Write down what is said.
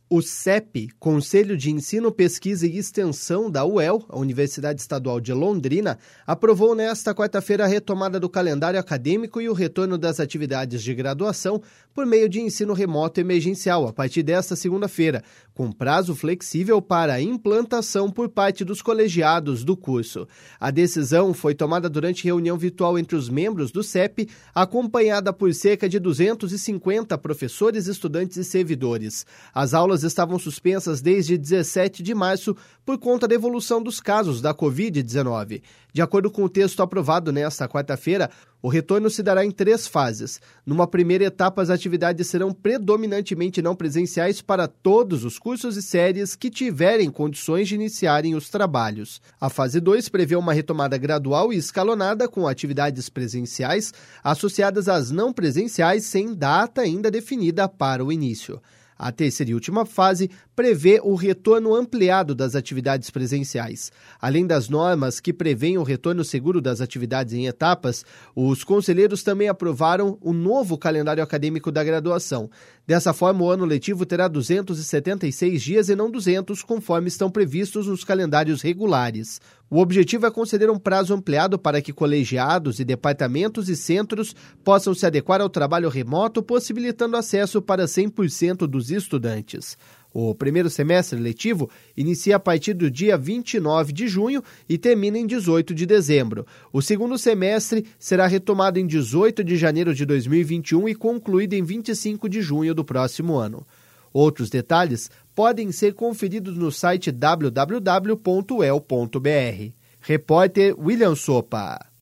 O CEP, Conselho de Ensino, Pesquisa e Extensão da UEL, a Universidade Estadual de Londrina, aprovou nesta quarta-feira a retomada do calendário acadêmico e o retorno das atividades de graduação por meio de ensino remoto emergencial a partir desta segunda-feira, com prazo flexível para a implantação por parte dos colegiados do curso. A decisão foi tomada durante reunião virtual entre os membros do CEP, acompanhada por cerca de 250 professores, estudantes e servidores. As aulas estavam suspensas desde 17 de março por conta da evolução dos casos da Covid-19. De acordo com o texto aprovado nesta quarta-feira, o retorno se dará em 3 fases. Numa primeira etapa, as atividades serão predominantemente não presenciais para todos os cursos e séries que tiverem condições de iniciarem os trabalhos. A fase 2 prevê uma retomada gradual e escalonada com atividades presenciais associadas às não presenciais sem data ainda definida para o início. A terceira e última fase prevê o retorno ampliado das atividades presenciais. Além das normas que prevêem o retorno seguro das atividades em etapas, os conselheiros também aprovaram o novo calendário acadêmico da graduação. Dessa forma, o ano letivo terá 276 dias e não 200, conforme estão previstos nos calendários regulares. O objetivo é conceder um prazo ampliado para que colegiados e departamentos e centros possam se adequar ao trabalho remoto, possibilitando acesso para 100% dos estudantes. O primeiro semestre letivo inicia a partir do dia 29 de junho e termina em 18 de dezembro. O segundo semestre será retomado em 18 de janeiro de 2021 e concluído em 25 de junho do próximo ano. Outros detalhes podem ser conferidos no site www.uel.br. Repórter William Sopa.